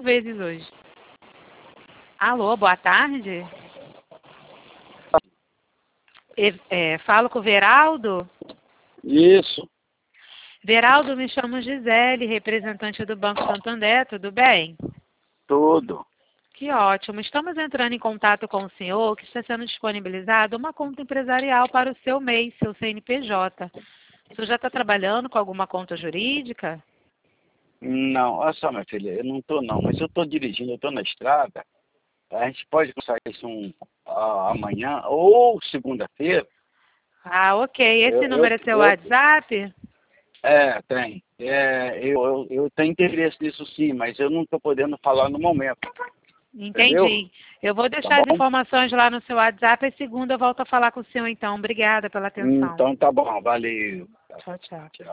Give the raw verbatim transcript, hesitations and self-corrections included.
cinco vezes hoje. Alô, boa tarde. E, é, falo com o Veraldo? Isso, Veraldo, me chamo Gisele, representante do Banco Santander, tudo bem? tudo. Que ótimo. Estamos entrando em contato com o senhor que está sendo disponibilizada uma conta empresarial para o seu M E I, seu C N P J. O senhor já está trabalhando com alguma conta jurídica? Não, olha só, minha filha, eu não estou não, mas eu estou dirigindo, eu estou na estrada. A gente pode começar isso um, ah, amanhã ou segunda-feira. Ah, ok. Esse Eu, eu, número é seu eu, WhatsApp? é, tem. É, eu, eu, eu tenho interesse nisso sim, mas eu não estou podendo falar no momento, entendeu? Entendi. Eu vou Tá deixar as bom? informações lá no seu WhatsApp e segunda eu volto a falar com o senhor então. Obrigada pela atenção. Então tá bom, valeu. Tchau, tchau. Tchau.